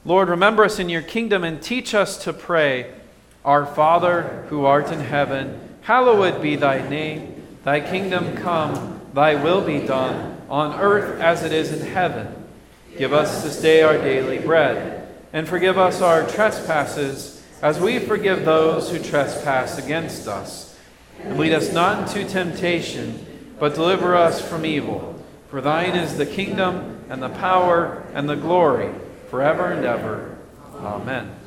Lord, remember us in your kingdom and teach us to pray. Our Father, who art in heaven, hallowed be thy name. Thy kingdom come, thy will be done, on earth as it is in heaven. Give us this day our daily bread, and forgive us our trespasses, as we forgive those who trespass against us. And lead us not into temptation, but deliver us from evil. For thine is the kingdom, and the power, and the glory, forever and ever. Amen.